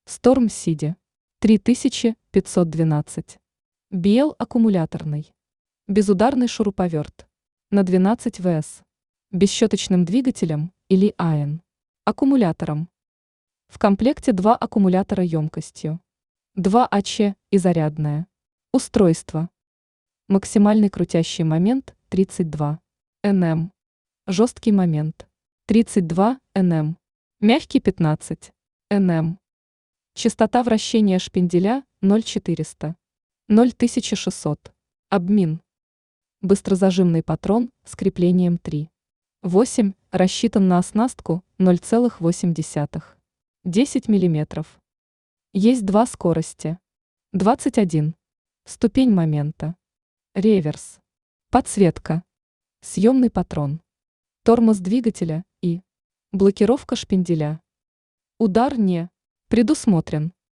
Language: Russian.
Storm CD 3512. BL аккумуляторный. Безударный шуруповерт. На 12 ВС. Бесщеточным двигателем или АЭН. Аккумулятором. В комплекте два аккумулятора емкостью. 2 АЧ и зарядное. Устройство. Максимальный крутящий момент 32 Нм. Жесткий момент 32 Нм. Мягкий 15 Нм. Частота вращения шпинделя 0400. 0600. Обмин. Быстрозажимный патрон с креплением 3. 8 рассчитан на оснастку 0,8. 10 мм. Есть два скорости. 21. Ступень момента. Реверс. Подсветка. Съемный патрон. Тормоз двигателя и блокировка шпинделя. Удар не предусмотрен.